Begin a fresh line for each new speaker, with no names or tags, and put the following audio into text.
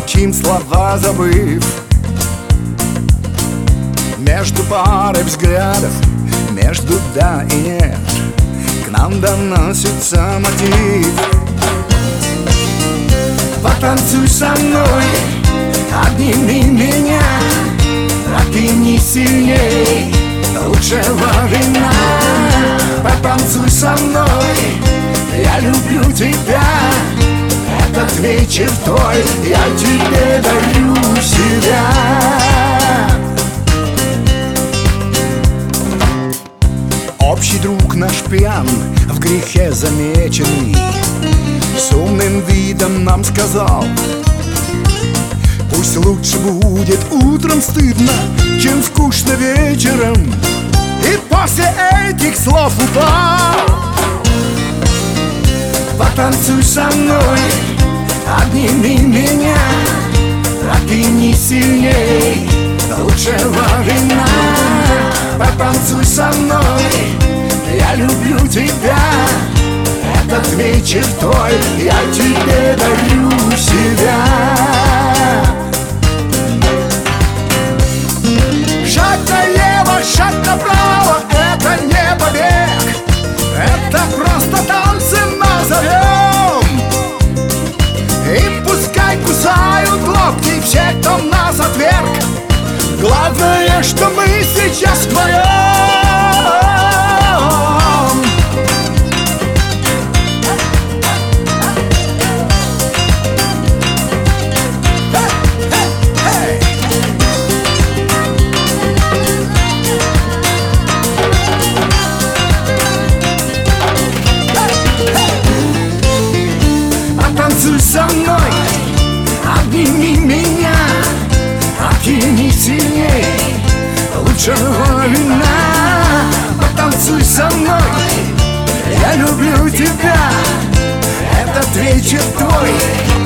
молчим, слова забыв. Между парой взглядов, между да и нет, к нам доносится мотив. Потанцуй со мной, обними меня, опьяни сильней лучшего вина. Потанцуй со мной, я люблю тебя. Этот вечер твой, я тебе дарю себя. Общий друг наш пьян, в грехе замеченный, с умным видом нам сказал: пусть лучше будет утром стыдно, чем скучно вечером. И после этих слов упал. Потанцуй со мной, обними меня, опьяни сильней лучшего вина. Потанцуй со мной, я люблю тебя. Этот вечер твой, я тебе дарю себя. Шаг налево, шаг направо, это не побег, это просто танцы назовем. И пускай кусают локти все, кто нас отверг. Главное, что мы сейчас вдвоем. Потанцуй со мной, обними меня, опьяни сильней лучшего вина. Потанцуй со мной, я люблю тебя. Этот вечер твой,